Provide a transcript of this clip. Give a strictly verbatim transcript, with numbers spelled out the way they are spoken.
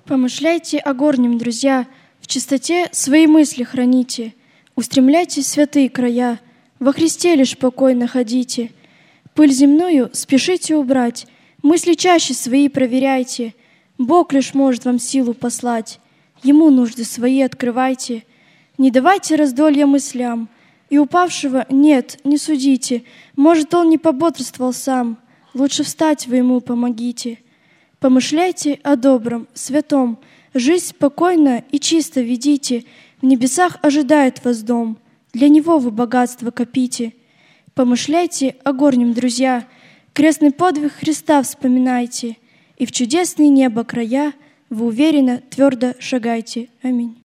Помышляйте о горнем, друзья, в чистоте свои мысли храните, устремляйтесь в святые края, во Христе лишь покой находите. Пыль земную спешите убрать, мысли чаще свои проверяйте, Бог лишь может вам силу послать, Ему нужды свои открывайте. Не давайте раздолья мыслям, и упавшего нет, не судите, может, он не пободрствовал сам, лучше встать вы ему помогите. Помышляйте о добром, святом, жизнь спокойно и чисто ведите, в небесах ожидает вас дом, для него вы богатство копите. Помышляйте о горнем, друзья, крестный подвиг Христа вспоминайте, и в чудесные небо края вы уверенно, твердо шагайте. Аминь.